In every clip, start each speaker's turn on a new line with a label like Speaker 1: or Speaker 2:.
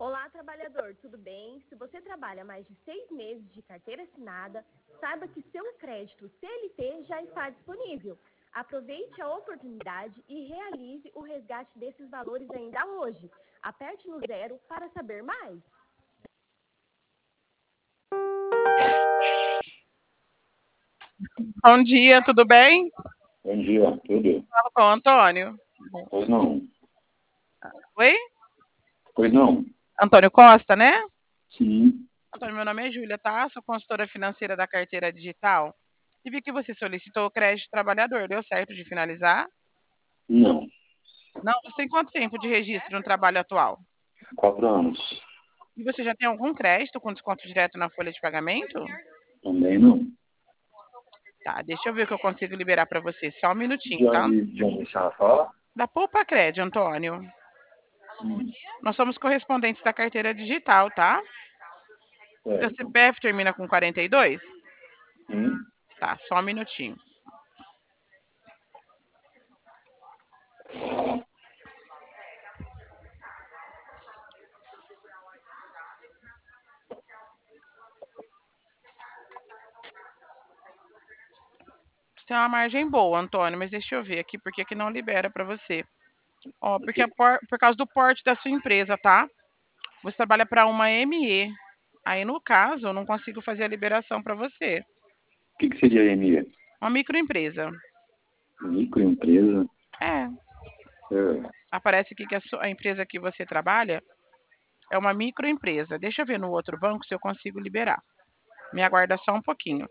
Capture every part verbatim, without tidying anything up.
Speaker 1: Olá, trabalhador, tudo bem? Se você trabalha mais de seis meses de carteira assinada, saiba que seu crédito C L T já está disponível. Aproveite a oportunidade e realize o resgate desses valores ainda hoje. Aperte no zero para saber mais.
Speaker 2: Bom dia, tudo bem?
Speaker 3: Bom dia, tudo?
Speaker 2: Falo com o Antônio.
Speaker 3: Pois não.
Speaker 2: Oi?
Speaker 3: Pois não.
Speaker 2: Antônio Costa, né?
Speaker 3: Sim.
Speaker 2: Antônio, meu nome é Júlia, tá? Sou consultora financeira da carteira digital. E vi que você solicitou o crédito trabalhador. Deu certo de finalizar?
Speaker 3: Não.
Speaker 2: Não? Você tem quanto tempo de registro no trabalho atual?
Speaker 3: Quatro anos.
Speaker 2: E você já tem algum crédito com desconto direto na folha de pagamento?
Speaker 3: Também não.
Speaker 2: Tá, deixa eu ver o que eu consigo liberar para você. Só um minutinho,
Speaker 3: De
Speaker 2: tá?
Speaker 3: onde, de onde a senhora fala?
Speaker 2: Da Poupa Cred, Antônio.
Speaker 3: Hum.
Speaker 2: Nós somos correspondentes da carteira digital, tá? Seu
Speaker 3: Certo.
Speaker 2: C P F termina com quarenta e dois?
Speaker 3: Sim.
Speaker 2: Tá, só um minutinho. Você tem uma margem boa, Antônio, mas deixa eu ver aqui porque que não libera para você. Ó, porque é por, por causa do porte da sua empresa, tá? Você trabalha para uma M E. Aí, no caso, eu não consigo fazer a liberação para você.
Speaker 3: O que, que seria M E?
Speaker 2: Uma microempresa.
Speaker 3: Microempresa?
Speaker 2: É.
Speaker 3: É.
Speaker 2: Aparece aqui que a, sua, a empresa que você trabalha é uma microempresa. Deixa eu ver no outro banco se eu consigo liberar. Me aguarda só um pouquinho.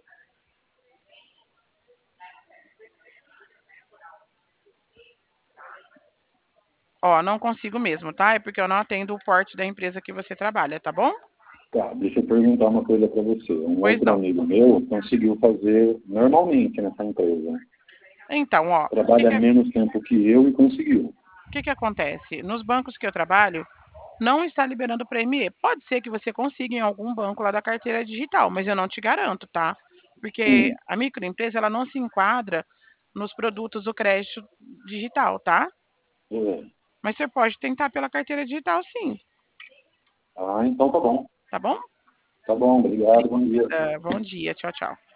Speaker 2: Ó, não consigo mesmo, tá? É porque eu não atendo o porte da empresa que você trabalha, tá bom?
Speaker 3: Tá, deixa eu perguntar uma coisa para você. Um
Speaker 2: Pois
Speaker 3: outro
Speaker 2: não.
Speaker 3: amigo meu conseguiu fazer normalmente nessa empresa.
Speaker 2: Então, ó, o que,
Speaker 3: Trabalha
Speaker 2: que,
Speaker 3: menos tempo que eu e conseguiu.
Speaker 2: o que que acontece? Nos bancos que eu trabalho, não está liberando para M E. Pode ser que você consiga em algum banco lá da carteira digital, mas eu não te garanto, tá? Porque
Speaker 3: Sim.
Speaker 2: a microempresa ela não se enquadra nos produtos do crédito digital, tá?
Speaker 3: É.
Speaker 2: Mas você pode tentar pela carteira digital, sim,
Speaker 3: Ah, então tá bom.
Speaker 2: tá bom?
Speaker 3: Tá bom, obrigado, bom dia.
Speaker 2: Uh, bom dia, tchau, tchau.